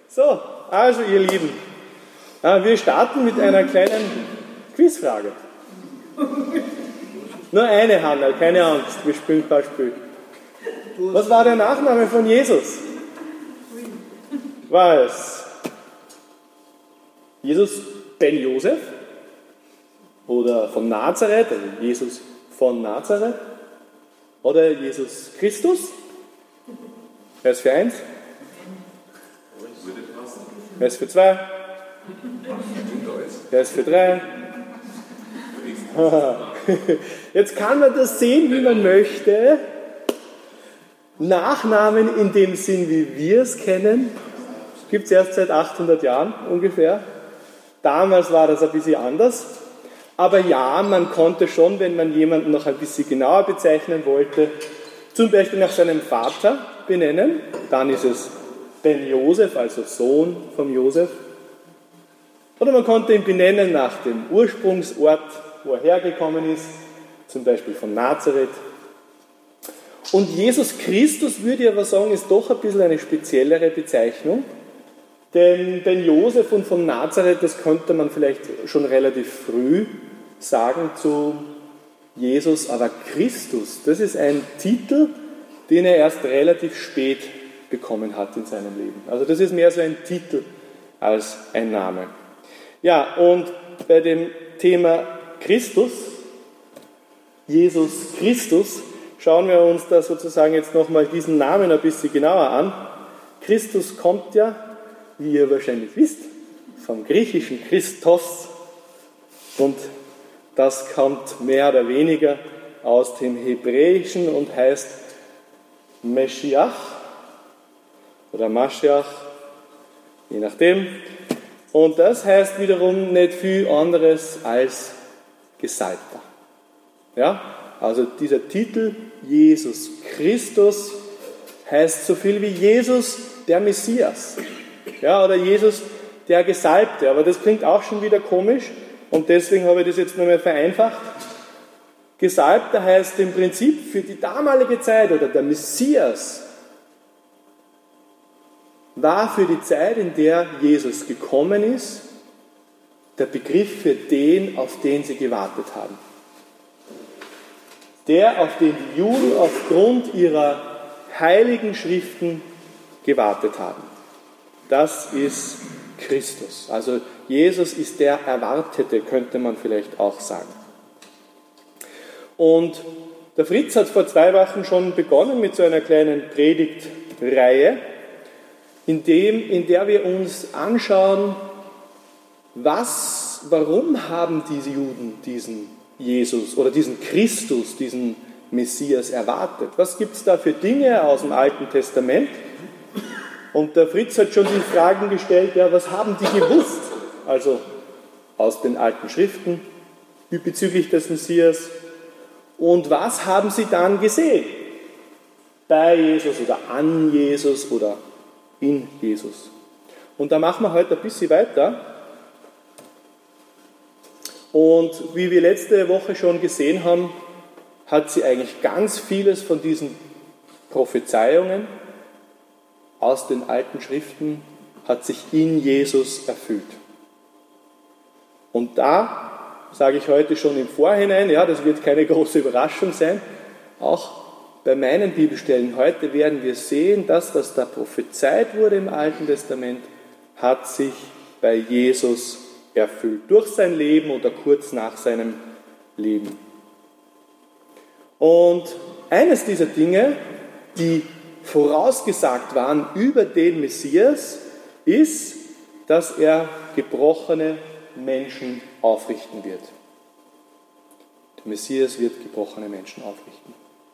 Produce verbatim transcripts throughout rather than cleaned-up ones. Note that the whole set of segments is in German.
So, also ihr Lieben, wir starten mit einer kleinen Quizfrage. Nur eine, Hanna, keine Angst, wir spielen ein paar Spiele. Was war der Nachname von Jesus? War es Jesus ben Josef oder von Nazareth, also Jesus von Nazareth, oder Jesus Christus? Wer ist für eins? Wer ist für zwei? Wer ist für drei? Jetzt kann man das sehen, wie man möchte. Nachnamen in dem Sinn, wie wir es kennen, gibt es erst seit achthundert Jahren ungefähr. Damals war das ein bisschen anders. Aber ja, man konnte schon, wenn man jemanden noch ein bisschen genauer bezeichnen wollte, zum Beispiel nach seinem Vater benennen. Dann ist es Ben Josef, also Sohn von Josef. Oder man konnte ihn benennen nach dem Ursprungsort, wo er hergekommen ist, zum Beispiel von Nazareth. Und Jesus Christus, würde ich aber sagen, ist doch ein bisschen eine speziellere Bezeichnung. Denn Ben Josef und von Nazareth, das könnte man vielleicht schon relativ früh sagen zu Jesus, aber Christus, das ist ein Titel, den er erst relativ spät bekommen hat in seinem Leben. Also das ist mehr so ein Titel als ein Name. Ja, und bei dem Thema Christus, Jesus Christus, schauen wir uns da sozusagen jetzt nochmal diesen Namen ein bisschen genauer an. Christus kommt ja, wie ihr wahrscheinlich wisst, vom griechischen Christos und das kommt mehr oder weniger aus dem Hebräischen und heißt Meschiach oder Maschiach, je nachdem. Und das heißt wiederum nicht viel anderes als Gesalbter. Ja? Also dieser Titel Jesus Christus heißt so viel wie Jesus der Messias. Ja, oder Jesus der Gesalbte. Aber das klingt auch schon wieder komisch und deswegen habe ich das jetzt nochmal vereinfacht. Gesalbter heißt im Prinzip für die damalige Zeit oder der Messias war für die Zeit, in der Jesus gekommen ist, der Begriff für den, auf den sie gewartet haben. Der, auf den die Juden aufgrund ihrer heiligen Schriften gewartet haben. Das ist Christus. Also Jesus ist der Erwartete, könnte man vielleicht auch sagen. Und der Fritz hat vor zwei Wochen schon begonnen mit so einer kleinen Predigtreihe, in, dem, in der wir uns anschauen, was, warum haben diese Juden diesen Jesus oder diesen Christus, diesen Messias erwartet? Was gibt es da für Dinge aus dem Alten Testament? Und der Fritz hat schon die Fragen gestellt, ja, was haben die gewusst? Also aus den alten Schriften bezüglich des Messias. Und was haben sie dann gesehen? Bei Jesus oder an Jesus oder in Jesus. Und da machen wir heute ein bisschen weiter. Und wie wir letzte Woche schon gesehen haben, hat sie eigentlich ganz vieles von diesen Prophezeiungen aus den alten Schriften hat sich in Jesus erfüllt. Und da sage ich heute schon im Vorhinein, ja, das wird keine große Überraschung sein, auch bei meinen Bibelstellen heute werden wir sehen, dass das da prophezeit wurde im Alten Testament, hat sich bei Jesus erfüllt, durch sein Leben oder kurz nach seinem Leben. Und eines dieser Dinge, die vorausgesagt waren über den Messias, ist, dass er gebrochene Menschen aufrichten wird. Der Messias wird gebrochene Menschen aufrichten.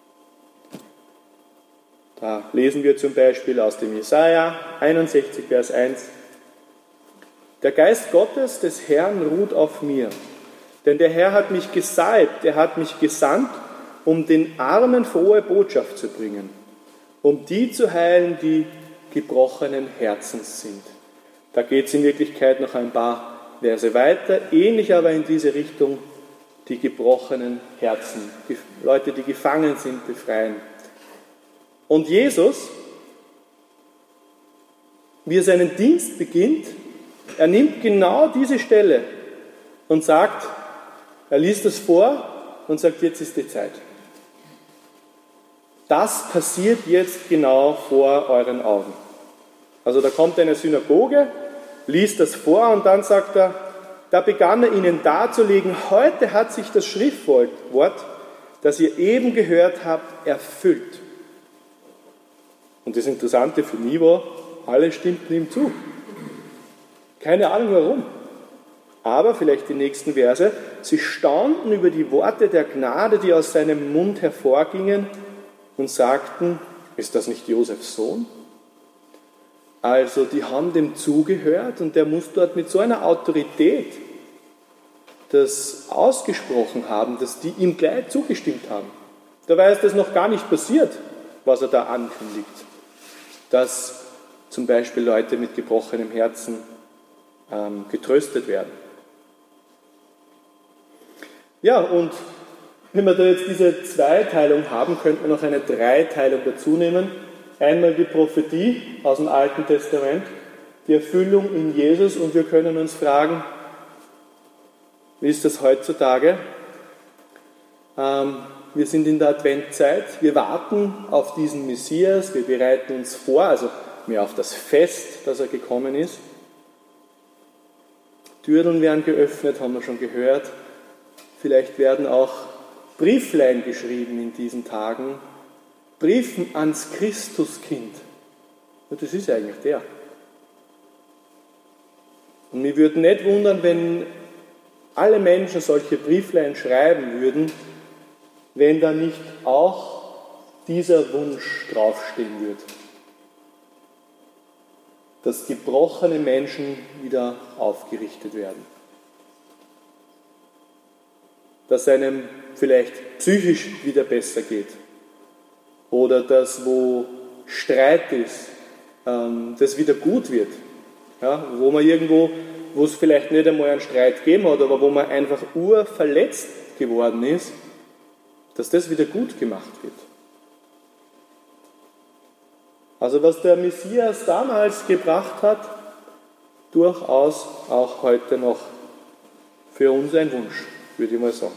Da lesen wir zum Beispiel aus dem Jesaja einundsechzig, Vers eins. Der Geist Gottes des Herrn ruht auf mir, denn der Herr hat mich gesalbt, er hat mich gesandt, um den Armen frohe Botschaft zu bringen, um die zu heilen, die gebrochenen Herzens sind. Da geht es in Wirklichkeit noch ein paar Verse weiter, ähnlich aber in diese Richtung, die gebrochenen Herzen, die Leute, die gefangen sind, befreien. Und Jesus wie er seinen Dienst beginnt, er nimmt genau diese Stelle und sagt, er liest es vor und sagt, jetzt ist die Zeit. Das passiert jetzt genau vor euren Augen. Also da kommt eine Synagoge, liest das vor und dann sagt er, da begann er ihnen darzulegen, heute hat sich das Schriftwort, das ihr eben gehört habt, erfüllt. Und das Interessante für mich war, alle stimmten ihm zu. Keine Ahnung warum. Aber vielleicht die nächsten Verse, sie staunten über die Worte der Gnade, die aus seinem Mund hervorgingen und sagten, ist das nicht Josefs Sohn? Also die haben dem zugehört und der muss dort mit so einer Autorität das ausgesprochen haben, dass die ihm gleich zugestimmt haben. Dabei ist das noch gar nicht passiert, was er da ankündigt. Dass zum Beispiel Leute mit gebrochenem Herzen ähm, getröstet werden. Ja, und wenn wir da jetzt diese Zweiteilung haben, könnte man noch eine Dreiteilung dazu nehmen. Einmal die Prophetie aus dem Alten Testament, die Erfüllung in Jesus, und wir können uns fragen, wie ist das heutzutage? Ähm, wir sind in der Adventzeit, wir warten auf diesen Messias, wir bereiten uns vor, also mehr auf das Fest, dass er gekommen ist. Türen werden geöffnet, haben wir schon gehört. Vielleicht werden auch Brieflein geschrieben in diesen Tagen. Briefen ans Christuskind. Und das ist eigentlich der. Und mich würde nicht wundern, wenn alle Menschen solche Brieflein schreiben würden, wenn da nicht auch dieser Wunsch draufstehen würde. Dass gebrochene Menschen wieder aufgerichtet werden. Dass einem vielleicht psychisch wieder besser geht. Oder dass, wo Streit ist, das wieder gut wird. Ja, wo man irgendwo, wo es vielleicht nicht einmal einen Streit gegeben hat, aber wo man einfach urverletzt geworden ist, dass das wieder gut gemacht wird. Also was der Messias damals gebracht hat, durchaus auch heute noch für uns ein Wunsch, würde ich mal sagen.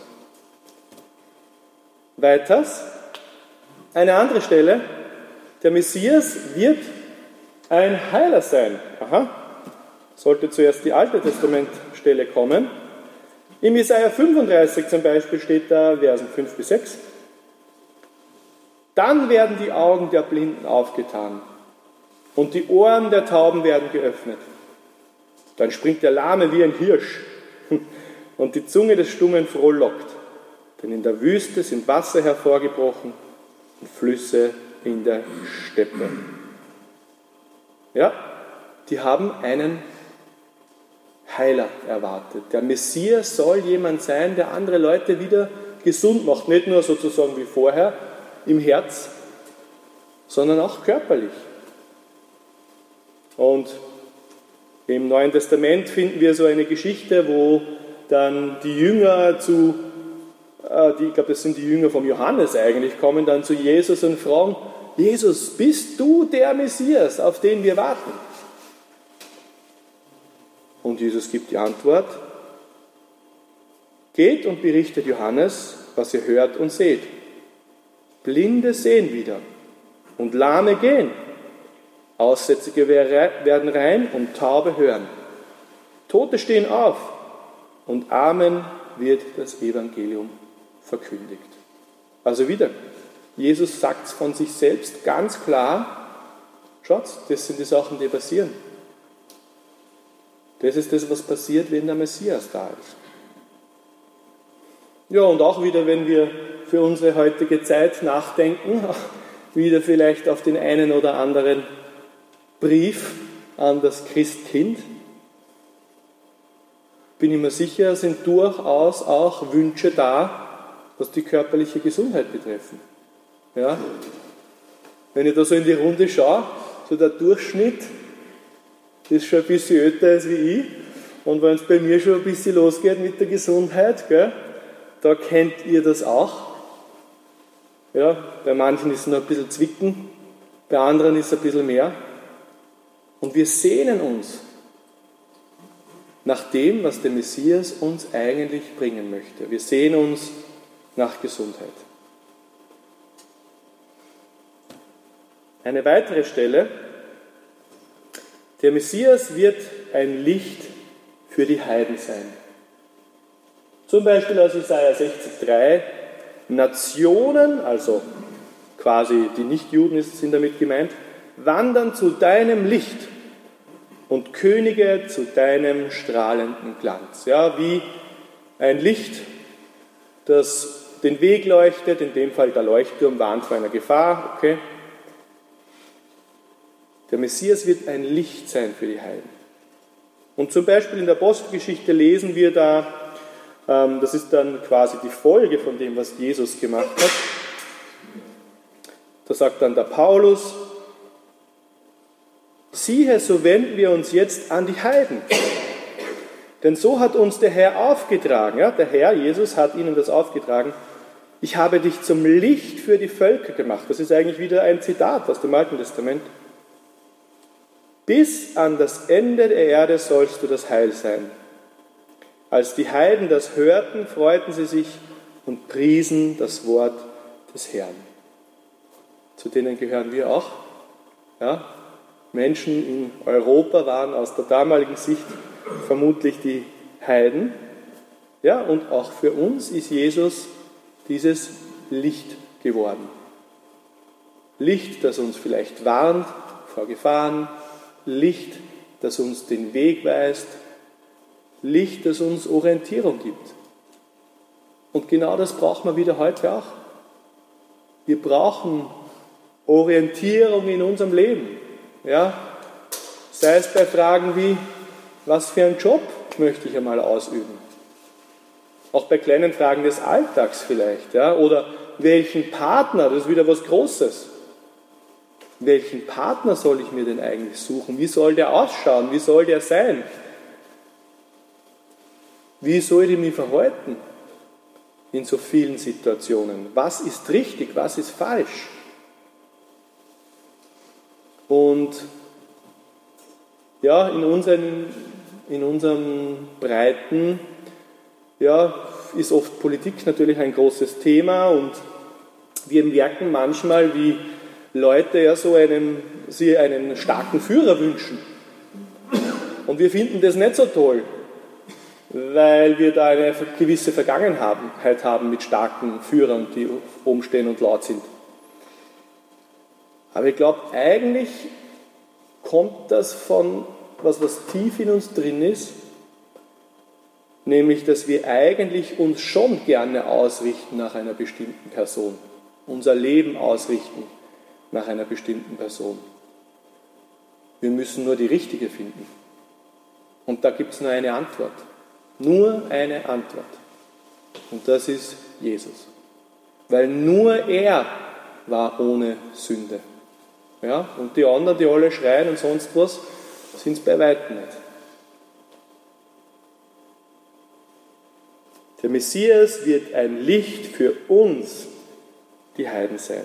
Weiters, eine andere Stelle, der Messias wird ein Heiler sein. Aha, sollte zuerst die Alte Testamentstelle kommen. Im Jesaja fünfunddreißig zum Beispiel steht da, Versen fünf bis sechs. Dann werden die Augen der Blinden aufgetan und die Ohren der Tauben werden geöffnet. Dann springt der Lahme wie ein Hirsch und die Zunge des Stummen frohlockt. Denn in der Wüste sind Wasser hervorgebrochen und Flüsse in der Steppe. Ja, die haben einen Heiler erwartet. Der Messias soll jemand sein, der andere Leute wieder gesund macht. Nicht nur sozusagen wie vorher im Herz, sondern auch körperlich. Und im Neuen Testament finden wir so eine Geschichte, wo dann die Jünger zu, äh, die, ich glaube, das sind die Jünger vom Johannes eigentlich, kommen dann zu Jesus und fragen, Jesus, bist du der Messias, auf den wir warten? Und Jesus gibt die Antwort, geht und berichtet Johannes, was ihr hört und seht. Blinde sehen wieder und Lahme gehen. Aussätzige werden rein und Taube hören. Tote stehen auf und Armen wird das Evangelium verkündigt. Also wieder, Jesus sagt es von sich selbst ganz klar, schaut, das sind die Sachen, die passieren. Das ist das, was passiert, wenn der Messias da ist. Ja, und auch wieder, wenn wir für unsere heutige Zeit nachdenken, wieder vielleicht auf den einen oder anderen Brief an das Christkind, bin ich mir sicher, sind durchaus auch Wünsche da, was die körperliche Gesundheit betreffen. Ja? Wenn ich da so in die Runde schaue, so der Durchschnitt ist schon ein bisschen älter als wie ich, und wenn es bei mir schon ein bisschen losgeht mit der Gesundheit, gell, da kennt ihr das auch. Ja, bei manchen ist es noch ein bisschen zwicken, bei anderen ist es ein bisschen mehr. Und wir sehnen uns nach dem, was der Messias uns eigentlich bringen möchte. Wir sehnen uns nach Gesundheit. Eine weitere Stelle: Der Messias wird ein Licht für die Heiden sein. Zum Beispiel aus Jesaja sechzig drei: Nationen, also quasi die Nichtjuden sind damit gemeint, wandern zu deinem Licht und Könige zu deinem strahlenden Glanz. Ja, wie ein Licht, das den Weg leuchtet, in dem Fall der Leuchtturm warnt vor einer Gefahr. Okay. Der Messias wird ein Licht sein für die Heiden. Und zum Beispiel in der Apostelgeschichte lesen wir da, ähm, das ist dann quasi die Folge von dem, was Jesus gemacht hat. Da sagt dann der Paulus: Siehe, so wenden wir uns jetzt an die Heiden. Denn so hat uns der Herr aufgetragen. Ja, der Herr, Jesus, hat ihnen das aufgetragen. Ich habe dich zum Licht für die Völker gemacht. Das ist eigentlich wieder ein Zitat aus dem Alten Testament. Bis an das Ende der Erde sollst du das Heil sein. Als die Heiden das hörten, freuten sie sich und priesen das Wort des Herrn. Zu denen gehören wir auch. Ja? Menschen in Europa waren aus der damaligen Sicht vermutlich die Heiden. Ja, und auch für uns ist Jesus dieses Licht geworden. Licht, das uns vielleicht warnt vor Gefahren, Licht, das uns den Weg weist, Licht, das uns Orientierung gibt. Und genau das brauchen wir wieder heute auch. Wir brauchen Orientierung in unserem Leben. Ja? Sei es bei Fragen wie, was für einen Job möchte ich einmal ausüben? Auch bei kleinen Fragen des Alltags vielleicht. Ja? Oder welchen Partner, das ist wieder was Großes. Welchen Partner soll ich mir denn eigentlich suchen? Wie soll der ausschauen? Wie soll der sein? Wie soll ich mich verhalten in so vielen Situationen? Was ist richtig? Was ist falsch? Und ja, in unseren, in unseren Breiten ja, ist oft Politik natürlich ein großes Thema und wir merken manchmal, wie Leute ja so einen, sie einen starken Führer wünschen. Und wir finden das nicht so toll, weil wir da eine gewisse Vergangenheit haben mit starken Führern, die oben stehen und laut sind. Aber ich glaube, eigentlich kommt das von was, was tief in uns drin ist, nämlich, dass wir eigentlich uns schon gerne ausrichten nach einer bestimmten Person, unser Leben ausrichten nach einer bestimmten Person. Wir müssen nur die richtige finden. Und da gibt es nur eine Antwort. Nur eine Antwort. Und das ist Jesus. Weil nur er war ohne Sünde. Ja? Und die anderen, die alle schreien und sonst was, sind es bei weitem nicht. Der Messias wird ein Licht für uns, die Heiden, sein.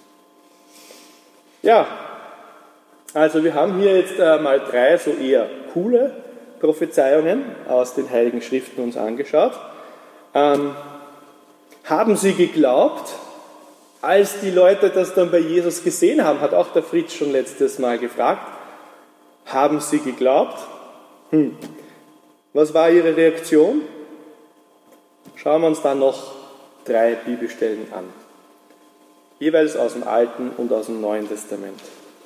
Ja, also wir haben hier jetzt äh, mal drei so eher coole Prophezeiungen aus den Heiligen Schriften uns angeschaut. Ähm, haben sie geglaubt, als die Leute das dann bei Jesus gesehen haben, hat auch der Fritz schon letztes Mal gefragt, haben sie geglaubt? Hm. Was war ihre Reaktion? Schauen wir uns dann noch drei Bibelstellen an. Jeweils aus dem Alten und aus dem Neuen Testament.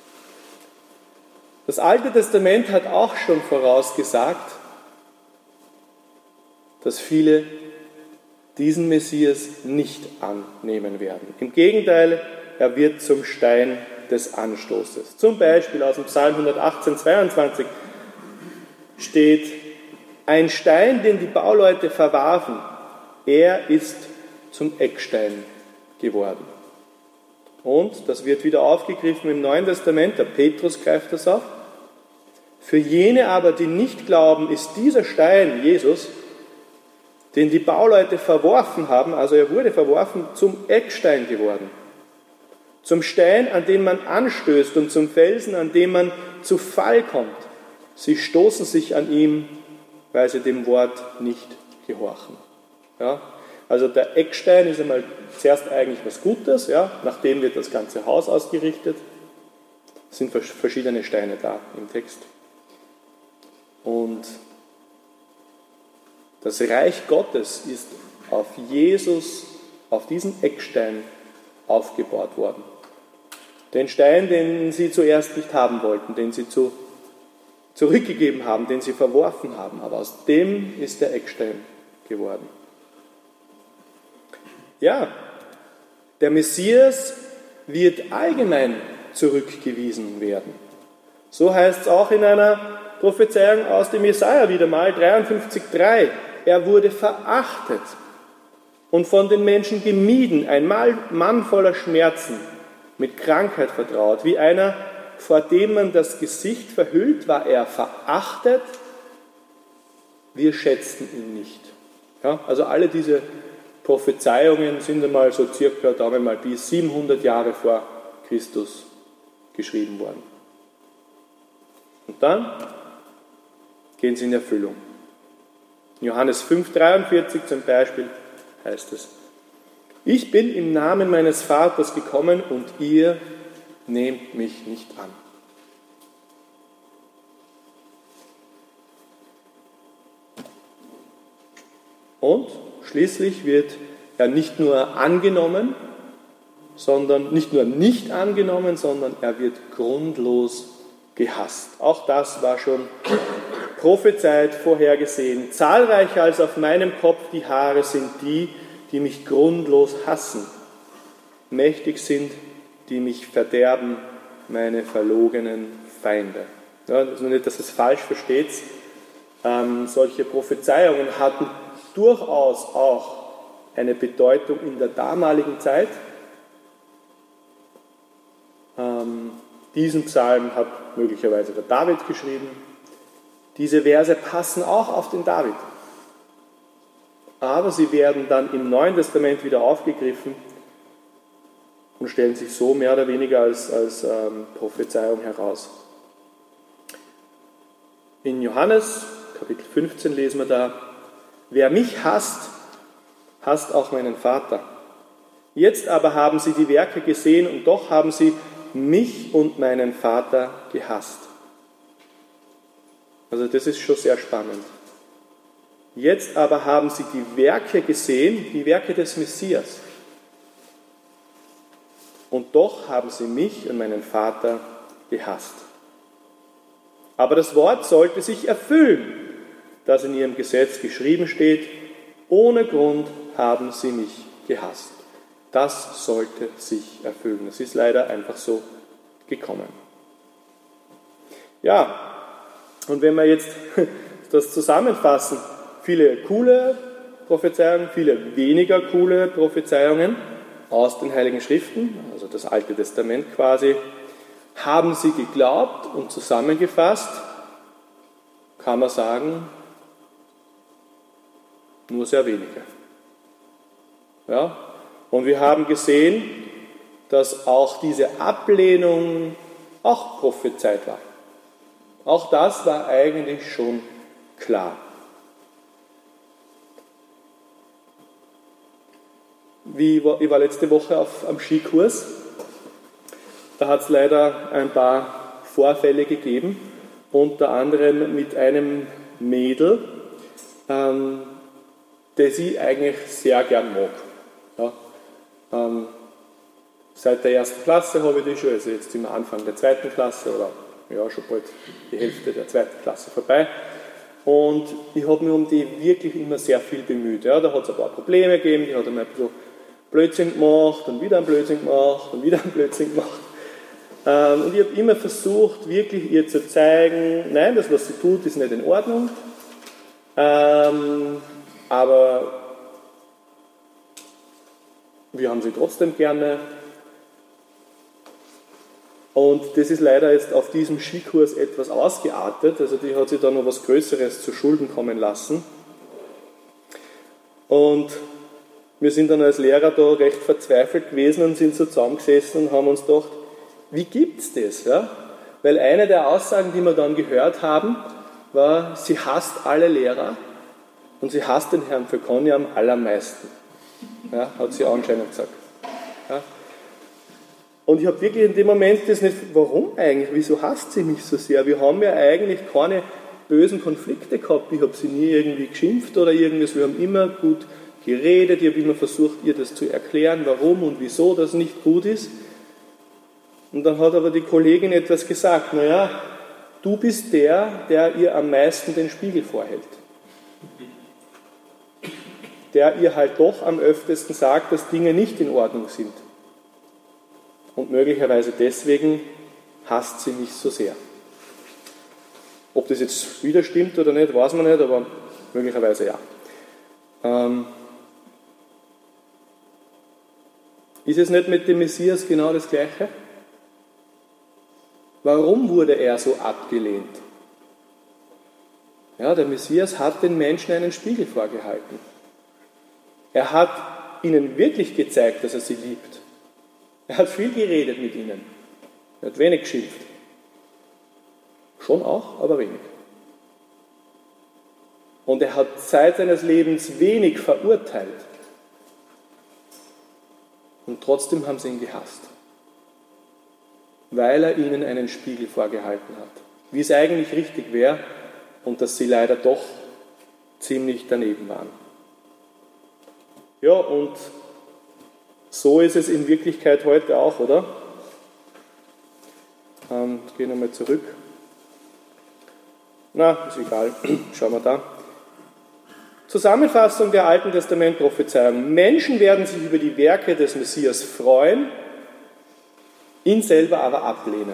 Das Alte Testament hat auch schon vorausgesagt, dass viele diesen Messias nicht annehmen werden. Im Gegenteil, er wird zum Stein des Anstoßes. Zum Beispiel aus dem Psalm hundertachtzehn, zweiundzwanzig steht, ein Stein, den die Bauleute verwarfen, er ist zum Eckstein geworden. Und das wird wieder aufgegriffen im Neuen Testament, der Petrus greift das auf. Für jene aber, die nicht glauben, ist dieser Stein, Jesus, den die Bauleute verworfen haben, also er wurde verworfen, zum Eckstein geworden. zum Stein, an dem man anstößt und zum Felsen, an dem man zu Fall kommt. Sie stoßen sich an ihm, weil sie dem Wort nicht gehorchen. Ja? Also der Eckstein ist einmal zuerst eigentlich was Gutes, ja? Nachdem wird das ganze Haus ausgerichtet. Es sind verschiedene Steine da im Text. Und das Reich Gottes ist auf Jesus, auf diesen Eckstein aufgebaut worden. Den Stein, den sie zuerst nicht haben wollten, den sie zu, zurückgegeben haben, den sie verworfen haben. Aber aus dem ist der Eckstein geworden. Ja, der Messias wird allgemein zurückgewiesen werden. So heißt es auch in einer Prophezeiung aus dem Jesaja wieder mal, dreiundfünfzig Komma drei. Er wurde verachtet und von den Menschen gemieden, ein Mann voller Schmerzen, mit Krankheit vertraut. Wie einer, vor dem man das Gesicht verhüllt, war er verachtet. Wir schätzten ihn nicht. Ja, also alle diese Prophezeiungen sind einmal so circa, da mal bis siebenhundert Jahre vor Christus geschrieben worden. Und dann gehen sie in Erfüllung. In Johannes fünf dreiundvierzig zum Beispiel heißt es: Ich bin im Namen meines Vaters gekommen und ihr nehmt mich nicht an. Und schließlich wird er nicht nur angenommen, sondern nicht nur nicht angenommen, sondern er wird grundlos gehasst. Auch das war schon prophezeit, vorhergesehen. Zahlreicher als auf meinem Kopf die Haare sind die, die mich grundlos hassen. Mächtig sind, die mich verderben, meine verlogenen Feinde. Ja, also nicht, dass es falsch versteht. Ähm, solche Prophezeiungen hatten durchaus auch eine Bedeutung in der damaligen Zeit. Ähm, diesen Psalm hat möglicherweise der David geschrieben. Diese Verse passen auch auf den David. Aber sie werden dann im Neuen Testament wieder aufgegriffen und stellen sich so mehr oder weniger als, als ähm, Prophezeiung heraus. In Johannes, Kapitel fünfzehn, lesen wir da: Wer mich hasst, hasst auch meinen Vater. Jetzt aber haben sie die Werke gesehen und doch haben sie mich und meinen Vater gehasst. Also das ist schon sehr spannend. Jetzt aber haben sie die Werke gesehen, die Werke des Messias. Und doch haben sie mich und meinen Vater gehasst. Aber das Wort sollte sich erfüllen, das in ihrem Gesetz geschrieben steht: Ohne Grund haben sie mich gehasst. Das sollte sich erfüllen. Das ist leider einfach so gekommen. Ja, und wenn wir jetzt das zusammenfassen, viele coole Prophezeiungen, viele weniger coole Prophezeiungen aus den Heiligen Schriften, also das Alte Testament quasi, haben sie geglaubt, und zusammengefasst kann man sagen, nur sehr wenige. Ja? Und wir haben gesehen, dass auch diese Ablehnung auch prophezeit war. Auch das war eigentlich schon klar. Wie, ich war letzte Woche auf, am Skikurs. Da hat es leider ein paar Vorfälle gegeben, unter anderem mit einem Mädel, ähm, das ich eigentlich sehr gern mag. Ja, ähm, seit der ersten Klasse habe ich die schon, also jetzt sind wir Anfang der zweiten Klasse oder ja, schon bald die Hälfte der zweiten Klasse vorbei. Und ich habe mich um die wirklich immer sehr viel bemüht. Ja, da hat es ein paar Probleme gegeben, die hat einmal ein bisschen Blödsinn gemacht und wieder einen Blödsinn gemacht und wieder einen Blödsinn gemacht. Ähm, und ich habe immer versucht, wirklich ihr zu zeigen, nein, das, was sie tut, ist nicht in Ordnung. Ähm, aber wir haben sie trotzdem gerne. Und das ist leider jetzt auf diesem Skikurs etwas ausgeartet. Also die hat sich da noch was Größeres zu Schulden kommen lassen. Und wir sind dann als Lehrer da recht verzweifelt gewesen und sind so zusammengesessen und haben uns gedacht, wie gibt's das? Ja? Weil eine der Aussagen, die wir dann gehört haben, war, sie hasst alle Lehrer und sie hasst den Herrn Fekonja am allermeisten. Ja, hat sie anscheinend gesagt. Ja. Und ich habe wirklich in dem Moment das nicht, warum eigentlich, wieso hasst sie mich so sehr? Wir haben ja eigentlich keine bösen Konflikte gehabt, ich habe sie nie irgendwie geschimpft oder irgendwas, wir haben immer gut geredet, ich habe immer versucht, ihr das zu erklären, warum und wieso das nicht gut ist. Und dann hat aber die Kollegin etwas gesagt, naja, du bist der, der ihr am meisten den Spiegel vorhält. Der ihr halt doch am öftesten sagt, dass Dinge nicht in Ordnung sind. Und möglicherweise deswegen hasst sie mich so sehr. Ob das jetzt wieder stimmt oder nicht, weiß man nicht, aber möglicherweise ja. Ähm, ist es nicht mit dem Messias genau das Gleiche? Warum wurde er so abgelehnt? Ja, der Messias hat den Menschen einen Spiegel vorgehalten. Er hat ihnen wirklich gezeigt, dass er sie liebt. Er hat viel geredet mit ihnen. Er hat wenig geschimpft. Schon auch, aber wenig. Und er hat Zeit seines Lebens wenig verurteilt. Und trotzdem haben sie ihn gehasst. Weil er ihnen einen Spiegel vorgehalten hat. Wie es eigentlich richtig wäre und dass sie leider doch ziemlich daneben waren. Ja, und so ist es in Wirklichkeit heute auch, oder? Ähm, ich gehe nochmal zurück. Na, ist egal. Schauen wir da. Zusammenfassung der Alten Testament-Prophezeiung. Menschen werden sich über die Werke des Messias freuen, ihn selber aber ablehnen.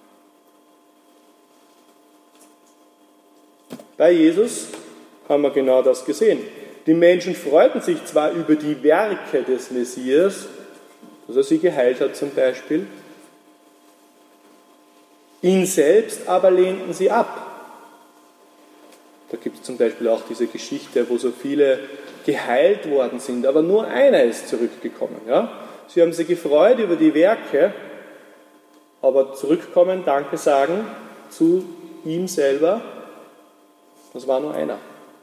Bei Jesus haben wir genau das gesehen. Die Menschen freuten sich zwar über die Werke des Messias, dass er sie geheilt hat zum Beispiel, ihn selbst aber lehnten sie ab. Da gibt es zum Beispiel auch diese Geschichte, wo so viele geheilt worden sind, aber nur einer ist zurückgekommen. Ja? Sie haben sich gefreut über die Werke, aber zurückkommen, Danke sagen zu ihm selber, das war nur einer.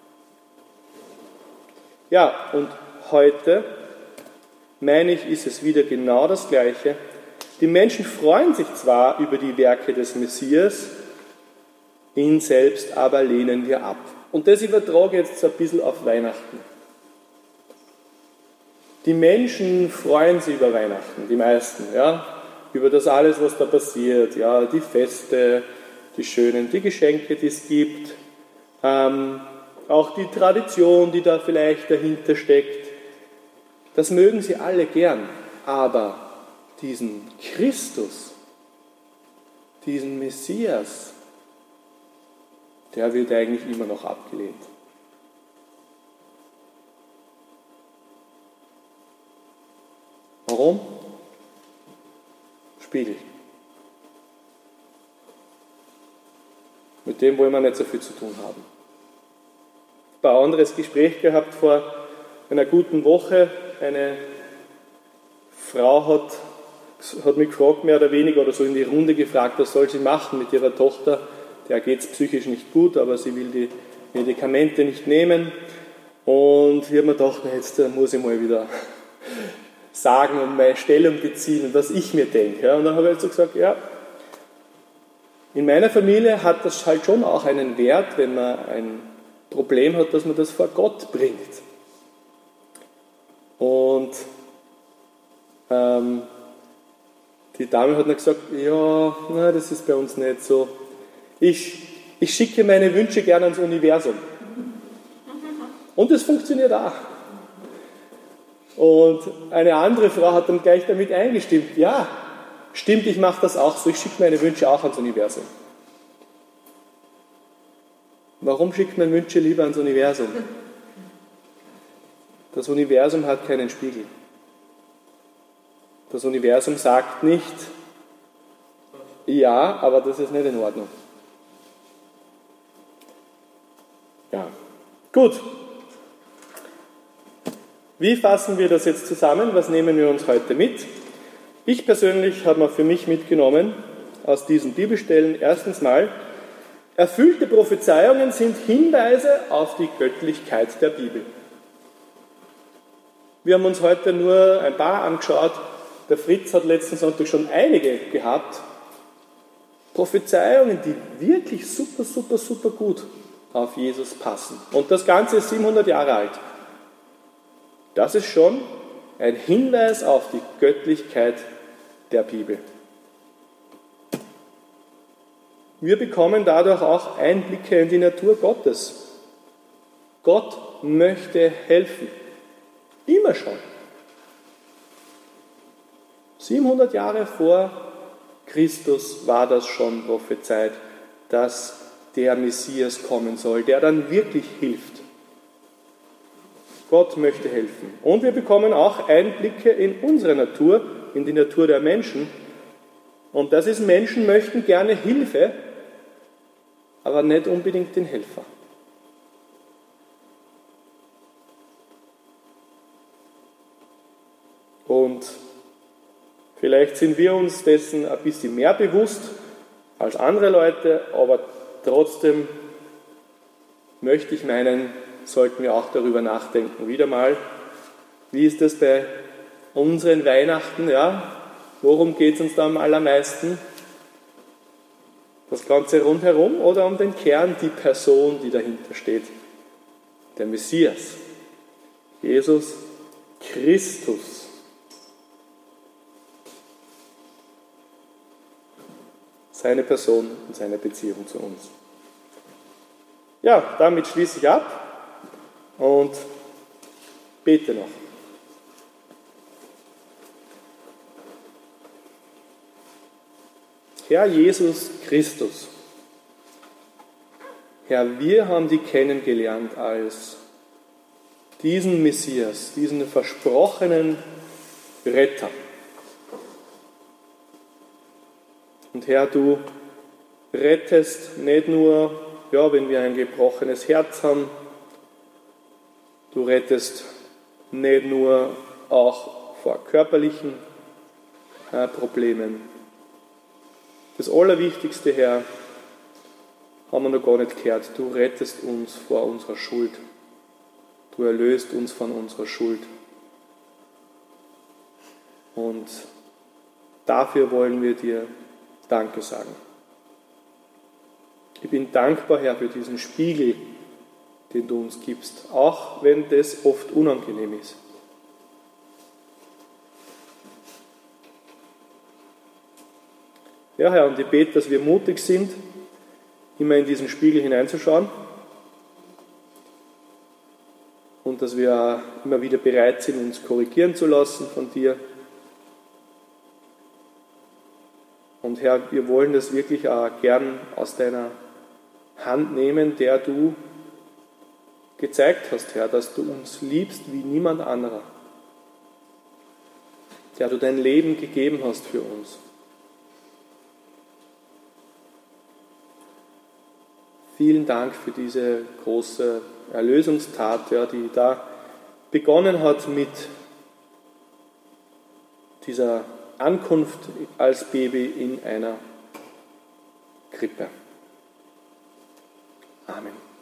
Ja, und heute, meine ich, ist es wieder genau das Gleiche. Die Menschen freuen sich zwar über die Werke des Messias, ihn selbst aber lehnen wir ab. Und das übertrage ich jetzt so ein bisschen auf Weihnachten. Die Menschen freuen sich über Weihnachten, die meisten, ja, über das alles, was da passiert, ja, die Feste, die schönen, die Geschenke, die es gibt, ähm, auch die Tradition, die da vielleicht dahinter steckt. Das mögen sie alle gern, aber diesen Christus, diesen Messias, der wird eigentlich immer noch abgelehnt. Warum? Spiegel. Mit dem wollen wir nicht so viel zu tun haben. Ich habe ein anderes Gespräch gehabt vor einer guten Woche. Eine Frau hat, hat mich gefragt, mehr oder weniger, oder so in die Runde gefragt, was soll sie machen mit ihrer Tochter. Der geht es psychisch nicht gut, aber sie will die Medikamente nicht nehmen. Und ich habe mir gedacht, na, jetzt muss ich mal wieder sagen und meine Stellung beziehen und was ich mir denke. Ja, und dann habe ich so gesagt, ja, in meiner Familie hat das halt schon auch einen Wert, wenn man ein Problem hat, dass man das vor Gott bringt. Und ähm, die Dame hat dann gesagt, ja, na, das ist bei uns nicht so. Ich, ich schicke meine Wünsche gerne ans Universum. Und es funktioniert auch. Und eine andere Frau hat dann gleich damit eingestimmt, ja, stimmt, ich mache das auch so, ich schicke meine Wünsche auch ans Universum. Warum schickt man Wünsche lieber ans Universum? Das Universum hat keinen Spiegel. Das Universum sagt nicht, ja, aber das ist nicht in Ordnung. Ja, gut. Wie fassen wir das jetzt zusammen? Was nehmen wir uns heute mit? Ich persönlich habe mir für mich mitgenommen aus diesen Bibelstellen erstens mal, erfüllte Prophezeiungen sind Hinweise auf die Göttlichkeit der Bibel. Wir haben uns heute nur ein paar angeschaut. Der Fritz hat letzten Sonntag schon einige gehabt. Prophezeiungen, die wirklich super, super, super gut auf Jesus passen. Und das Ganze ist siebenhundert Jahre alt. Das ist schon ein Hinweis auf die Göttlichkeit der Bibel. Wir bekommen dadurch auch Einblicke in die Natur Gottes. Gott möchte helfen. Immer schon. siebenhundert Jahre vor Christus war das schon prophezeit, dass der Messias kommen soll, der dann wirklich hilft. Gott möchte helfen. Und wir bekommen auch Einblicke in unsere Natur, in die Natur der Menschen. Und das ist, Menschen möchten gerne Hilfe, aber nicht unbedingt den Helfer. Und vielleicht sind wir uns dessen ein bisschen mehr bewusst als andere Leute, aber trotzdem möchte ich meinen, sollten wir auch darüber nachdenken. Wieder mal, wie ist das bei unseren Weihnachten? Ja? Worum geht es uns da am allermeisten? Das Ganze rundherum oder um den Kern, die Person, die dahinter steht? Der Messias, Jesus Christus. Seine Person und seine Beziehung zu uns. Ja, damit schließe ich ab und bete noch. Herr Jesus Christus, Herr, wir haben dich kennengelernt als diesen Messias, diesen versprochenen Retter. Und Herr, du rettest nicht nur, ja, wenn wir ein gebrochenes Herz haben, du rettest nicht nur auch vor körperlichen äh, Problemen. Das Allerwichtigste, Herr, haben wir noch gar nicht gehört. Du rettest uns vor unserer Schuld. Du erlöst uns von unserer Schuld. Und dafür wollen wir dir Danke sagen. Ich bin dankbar, Herr, für diesen Spiegel, den du uns gibst, auch wenn das oft unangenehm ist. Ja, Herr, und ich bete, dass wir mutig sind, immer in diesen Spiegel hineinzuschauen und dass wir immer wieder bereit sind, uns korrigieren zu lassen von dir. Und Herr, wir wollen das wirklich auch gern aus deiner Hand nehmen, der du gezeigt hast, Herr, dass du uns liebst wie niemand anderer. Der du dein Leben gegeben hast für uns. Vielen Dank für diese große Erlösungstat, ja, die da begonnen hat mit dieser Ankunft als Baby in einer Krippe. Amen.